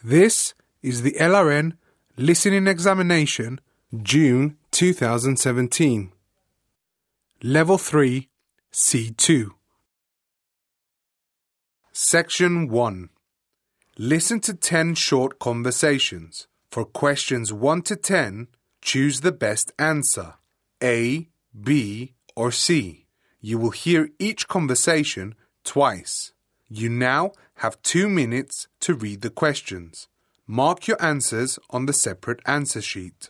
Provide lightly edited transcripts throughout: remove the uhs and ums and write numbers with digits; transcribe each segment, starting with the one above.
This is the LRN Listening Examination, June 2017. Level 3, C2. Section 1. Listen to 10 short conversations. For questions 1 to 10, choose the best answer, A, B, or C. You will hear each conversation twice. You now have 2 minutes to read the questions. Mark your answers on the separate answer sheet.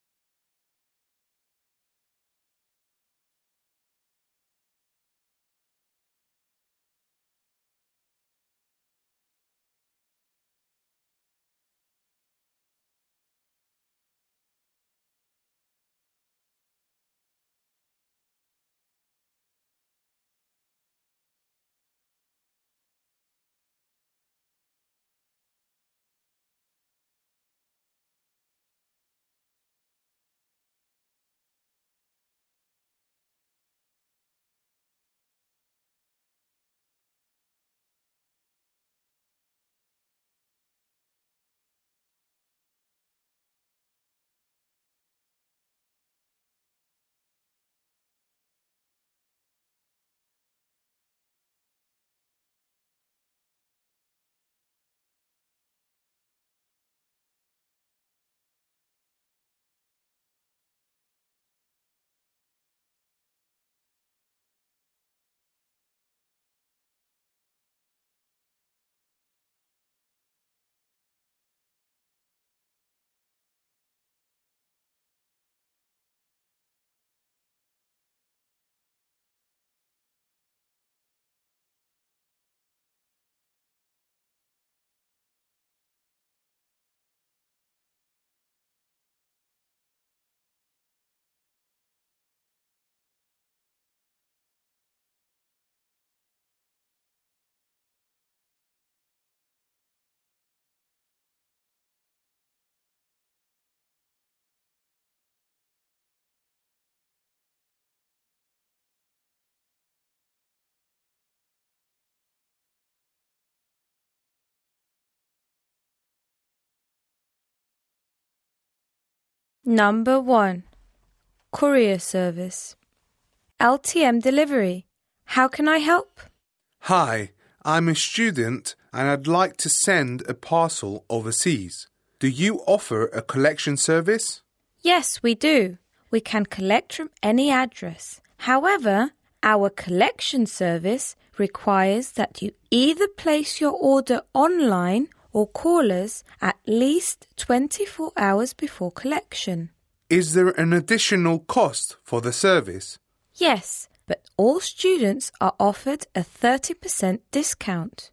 Number 1. Courier service. LTM delivery. How can I help? Hi, I'm a student and I'd like to send a parcel overseas. Do you offer a collection service? Yes, we do. We can collect from any address. However, our collection service requires that you either place your order online or call us at least 24 hours before collection. Is there an additional cost for the service? Yes, but all students are offered a 30% discount.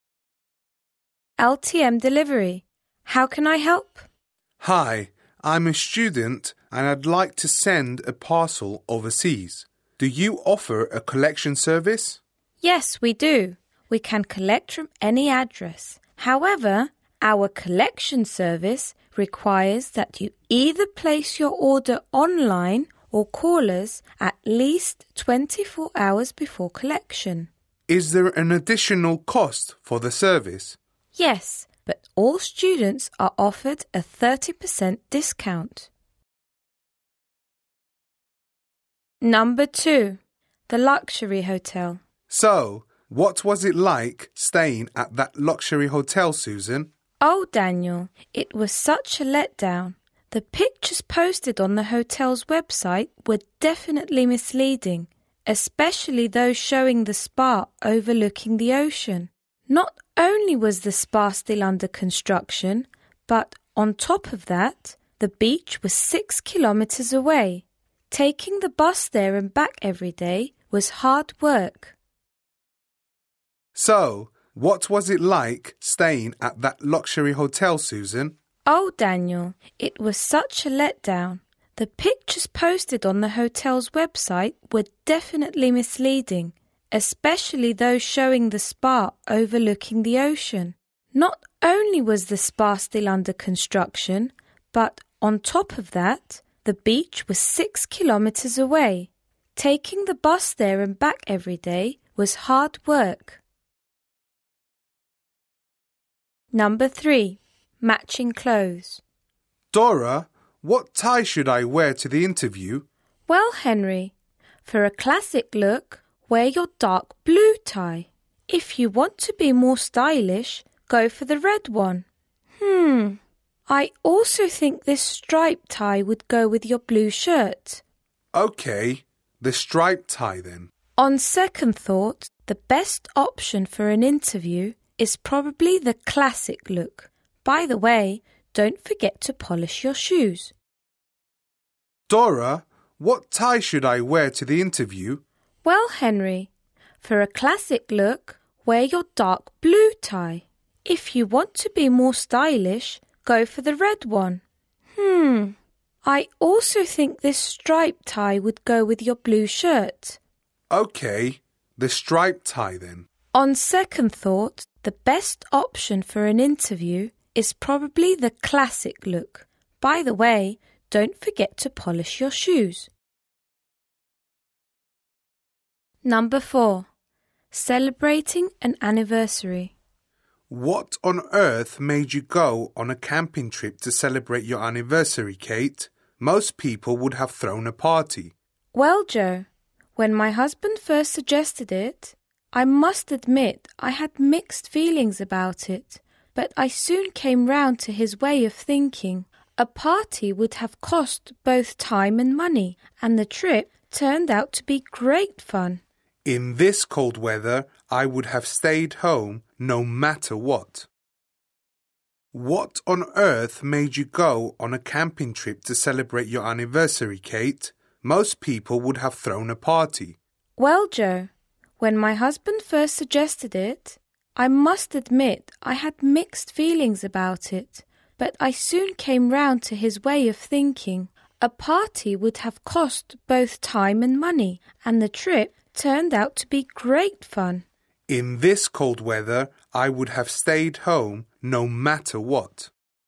LTM delivery. How can I help? Hi, I'm a student and I'd like to send a parcel overseas. Do you offer a collection service? Yes, we do. We can collect from any address. However, our collection service requires that you either place your order online or call us at least 24 hours before collection. Is there an additional cost for the service? Yes, but all students are offered a 30% discount. Number 2. The luxury hotel. So, what was it like staying at that luxury hotel, Susan? Oh, Daniel, it was such a letdown. The pictures posted on the hotel's website were definitely misleading, especially those showing the spa overlooking the ocean. Not only was the spa still under construction, but on top of that, the beach was 6 kilometers away. Taking the bus there and back every day was hard work. So, what was it like staying at that luxury hotel, Susan? Oh, Daniel, it was such a letdown. The pictures posted on the hotel's website were definitely misleading, especially those showing the spa overlooking the ocean. Not only was the spa still under construction, but on top of that, the beach was 6 kilometers away. Taking the bus there and back every day was hard work. Number 3. matching clothes. Dora, what tie should I wear to the interview? Well, Henry, for a classic look, wear your dark blue tie. If you want to be more stylish, go for the red one. I also think this striped tie would go with your blue shirt. Okay, the striped tie then. On second thought, the best option for an interview is probably the classic look. By the way, don't forget to polish your shoes. Dora, what tie should I wear to the interview? Well, Henry, for a classic look, wear your dark blue tie. If you want to be more stylish, go for the red one. I also think this striped tie would go with your blue shirt. Okay, the striped tie then. On second thought, the best option for an interview is probably the classic look. By the way, don't forget to polish your shoes. Number 4. Celebrating an anniversary. What on earth made you go on a camping trip to celebrate your anniversary, Kate? Most people would have thrown a party. Well, Joe, when my husband first suggested it, I must admit I had mixed feelings about it, but I soon came round to his way of thinking. A party would have cost both time and money, and the trip turned out to be great fun. In this cold weather, I would have stayed home no matter what. What on earth made you go on a camping trip to celebrate your anniversary, Kate? Most people would have thrown a party. Well, Joe, when my husband first suggested it, I must admit I had mixed feelings about it, but I soon came round to his way of thinking. A party would have cost both time and money, and the trip turned out to be great fun. In this cold weather, I would have stayed home no matter what.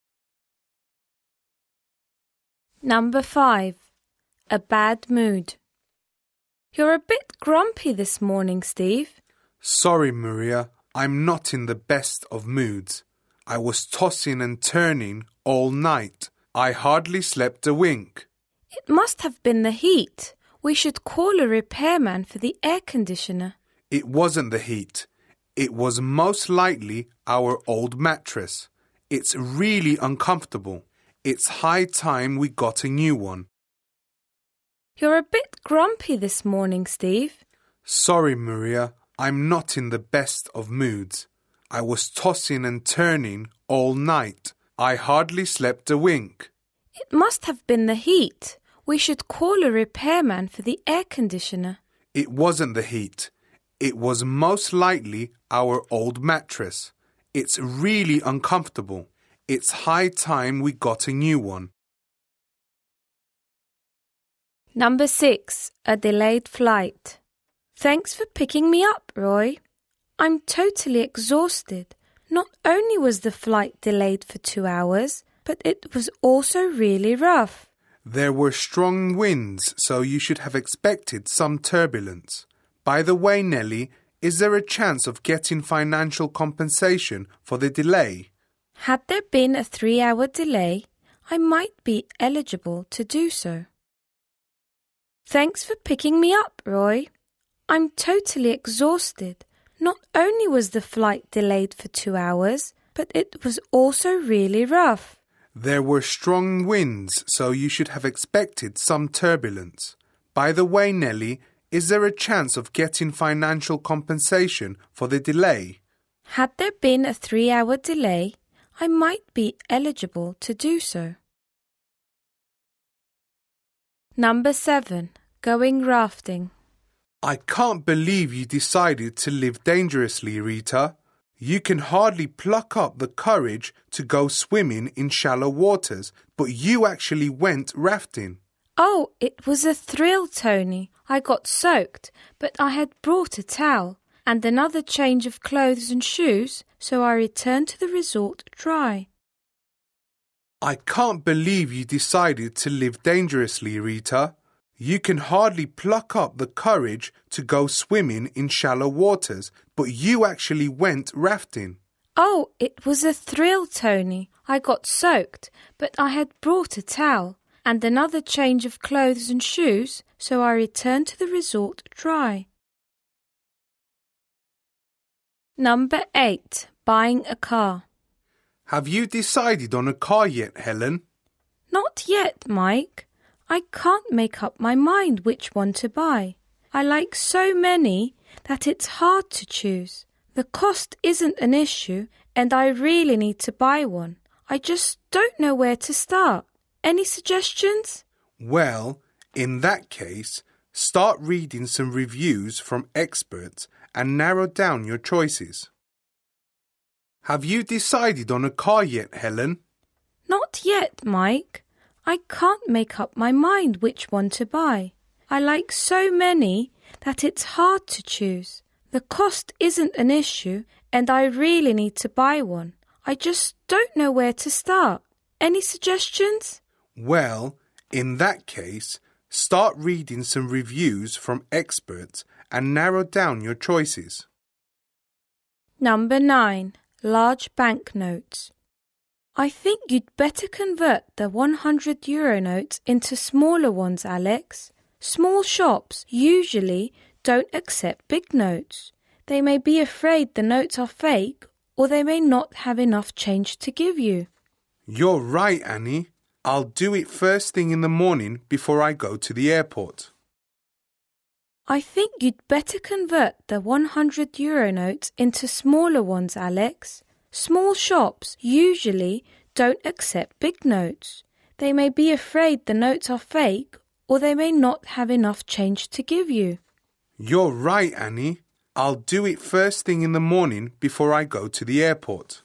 Number 5. A bad mood. You're a bit grumpy this morning, Steve. Sorry, Maria, I'm not in the best of moods. I was tossing and turning all night. I hardly slept a wink. It must have been the heat. We should call a repairman for the air conditioner. It wasn't the heat. It was most likely our old mattress. It's really uncomfortable. It's high time we got a new one. You're a bit grumpy this morning, Steve. Sorry, Maria, I'm not in the best of moods. I was tossing and turning all night. I hardly slept a wink. It must have been the heat. We should call a repairman for the air conditioner. It wasn't the heat. It was most likely our old mattress. It's really uncomfortable. It's high time we got a new one. Number 6. A delayed flight. Thanks for picking me up, Roy. I'm totally exhausted. Not only was the flight delayed for 2 hours, but it was also really rough. There were strong winds, so you should have expected some turbulence. By the way, Nellie, is there a chance of getting financial compensation for the delay? Had there been a 3-hour delay, I might be eligible to do so. Thanks for picking me up, Roy. I'm totally exhausted. Not only was the flight delayed for 2 hours, but it was also really rough. There were strong winds, so you should have expected some turbulence. By the way, Nellie, is there a chance of getting financial compensation for the delay? Had there been a 3-hour delay, I might be eligible to do so. Number 7. Going rafting. I can't believe you decided to live dangerously, Rita. You can hardly pluck up the courage to go swimming in shallow waters, but you actually went rafting. Oh, it was a thrill, Tony. I got soaked, but I had brought a towel and another change of clothes and shoes, so I returned to the resort dry. I can't believe you decided to live dangerously, Rita. You can hardly pluck up the courage to go swimming in shallow waters, but you actually went rafting. Oh, it was a thrill, Tony. I got soaked, but I had brought a towel and another change of clothes and shoes, so I returned to the resort dry. Number 8. Buying a car. Have you decided on a car yet, Helen? Not yet, Mike. I can't make up my mind which one to buy. I like so many that it's hard to choose. The cost isn't an issue, and I really need to buy one. I just don't know where to start. Any suggestions? Well, in that case, start reading some reviews from experts and narrow down your choices. Have you decided on a car yet, Helen? Not yet, Mike. I can't make up my mind which one to buy. I like so many that it's hard to choose. The cost isn't an issue, and I really need to buy one. I just don't know where to start. Any suggestions? Well, in that case, start reading some reviews from experts and narrow down your choices. Number 9. Large banknotes. I think you'd better convert the €100 notes into smaller ones, Alex. Small shops usually don't accept big notes. They may be afraid the notes are fake, or they may not have enough change to give you. You're right, Annie. I'll do it first thing in the morning before I go to the airport. I think you'd better convert the €100 notes into smaller ones, Alex. Small shops usually don't accept big notes. They may be afraid the notes are fake, or they may not have enough change to give you. You're right, Annie. I'll do it first thing in the morning before I go to the airport.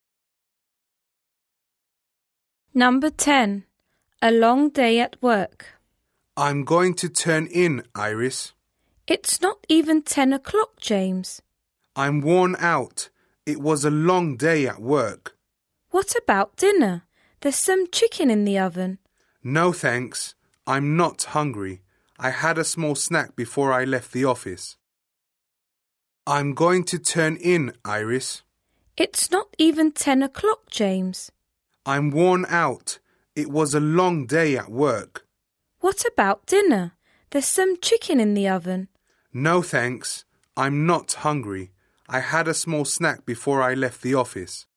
Number 10. A long day at work. I'm going to turn in, Iris. It's not even 10 o'clock, James. I'm worn out. It was a long day at work. What about dinner? There's some chicken in the oven. No, thanks. I'm not hungry. I had a small snack before I left the office. I'm going to turn in, Iris. It's not even 10 o'clock, James. I'm worn out. It was a long day at work. What about dinner? There's some chicken in the oven. No, thanks. I'm not hungry. I had a small snack before I left the office.